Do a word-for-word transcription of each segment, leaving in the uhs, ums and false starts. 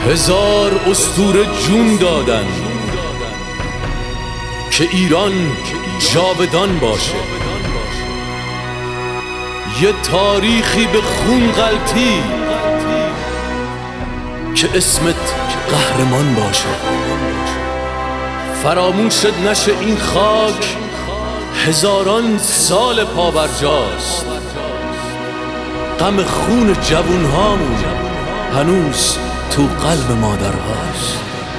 هزار اسطوره جون دادن که ایران جاودان باشه، یه تاریخی به خون غلطی که اسمت قهرمان باشه. فراموشت نشه این خاک هزاران سال پابرجاست، غم خون جوونهامون هنوز تو قلب مادرهاست.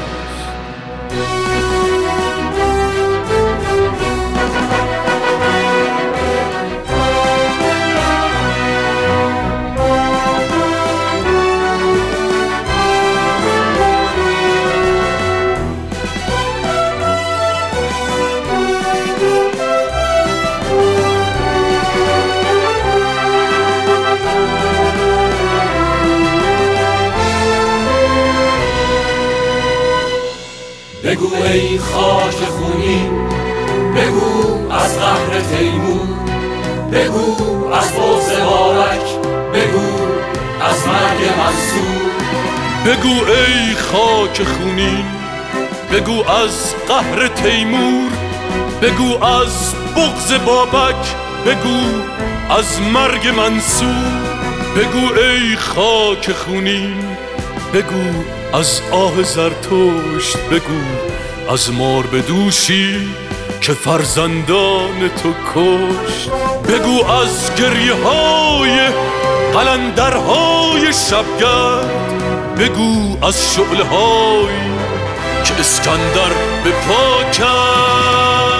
بگو ای خاک خونین، بگو از قهر تیمور، بگو از بغض بابک، بگو از مرگ منصور. بگو ای خاک خونین، بگو از قهر تیمور، بگو از بغض بابک، بگو از مرگ منصور. بگو ای خاک خونین، بگو از آه زرتشت، بگو از مار بدوشی که فرزندان تو کشت. بگو از گریه های قلندرهای شبگرد، بگو از شعله هایی که اسکندر به پا کرد.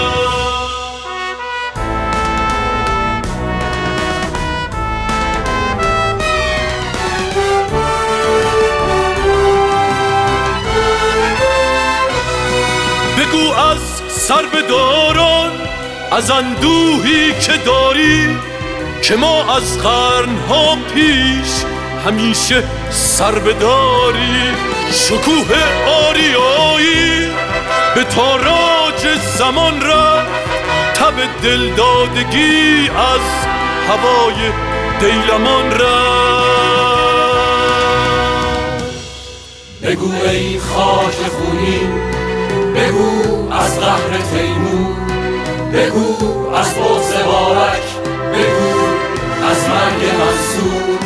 بگو از سربداران، از اندوهی که داری، که ما از قرنها پیش همیشه سربداری. شکوه آریایی به تاراج زمان رفت، تب دلدادگی از هوای دیلمان رفت. بگو ای خاک خونین، بگو از قهر تیمور، بگو از بغض بابک، بگو از مرگ منصور.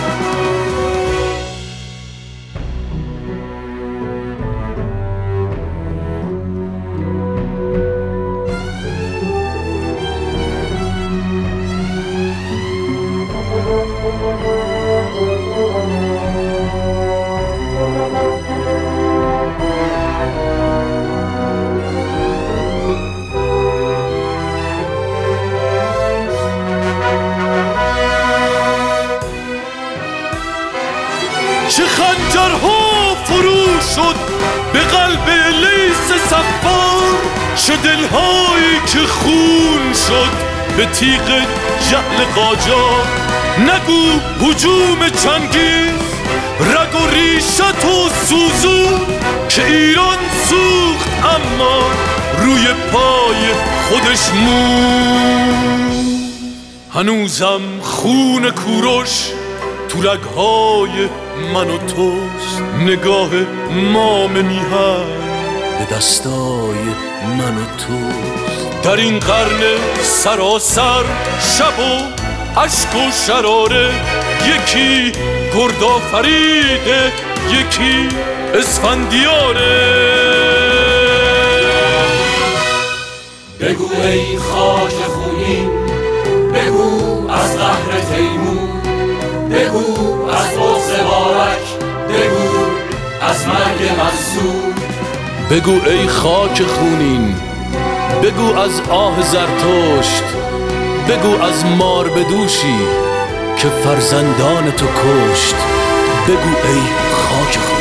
چه خنجرها فرو شد به قلب لیث صفار، چه دلهایی که خون شد به تیغ جعل قاجار. نگو هجوم چنگیز رگ و ریشت و سوزون، که ایران سوخت اما روی پای خودش مون. هنوزم خون کوروش تو رگهای من و توست، نگاه مام میهن به دستای من و توست. در این قرن سراسر شب و اشک و شراره، یکی گردآفریده، یکی اسفندیاره. بگو ای خاک خونین، بگو از قهر تیمور، بگو از بغض بابک، بگو از مرگ منصور. بگو ای خاک خونین، بگو از آه زرتشت، بگو از مار بدوشی که فرزندان تو کشت. بگو ای خاک خونین.